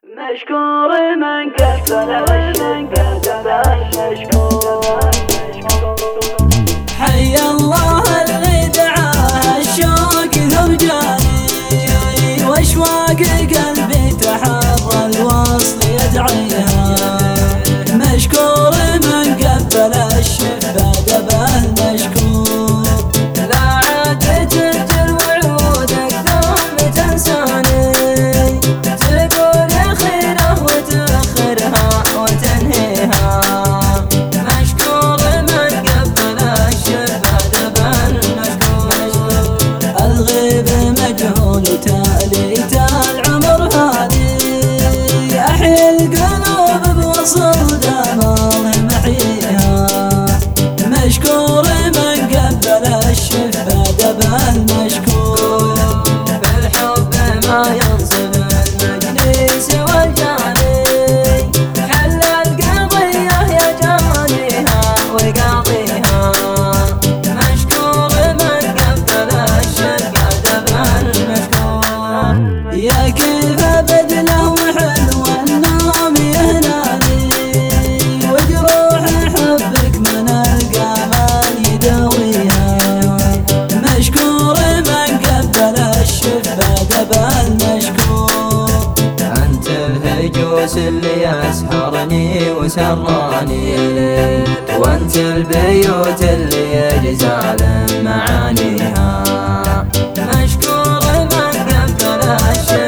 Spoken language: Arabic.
مشكور من قفل مشكور. حي الله اللي دعاه الشوق ذو جاني، واشواق قلبي تحرى الوصل يدعيها. مشكور من قبل الشفا دبه مشكور. لا عاد تجل وعودك ثم تنساني، تقول خيره وتأخرها وتنهيها. مشكور من قبل الشفا دبه مشكور. الغيب مجهول تاليت العمر هادي، أحيي القلوب بوصل دمار معيها. مشكور من قبل الشفا دبه مشكور. بالحب ما ينصب المجلس والجاني، حل القضية يا جانيها وقاضيها. مشكور من قبل الشفا دبه مشكور. يا كيف بدله حلو النوم يهناني، وجروح حبك من القمل يداويها. مشكور من قبل الشفا دبه مشكور. أنت الهجوس اللي أسهرني وسراني، وأنت البيوت اللي يجزال معانيها. مشكور من قبل الشفا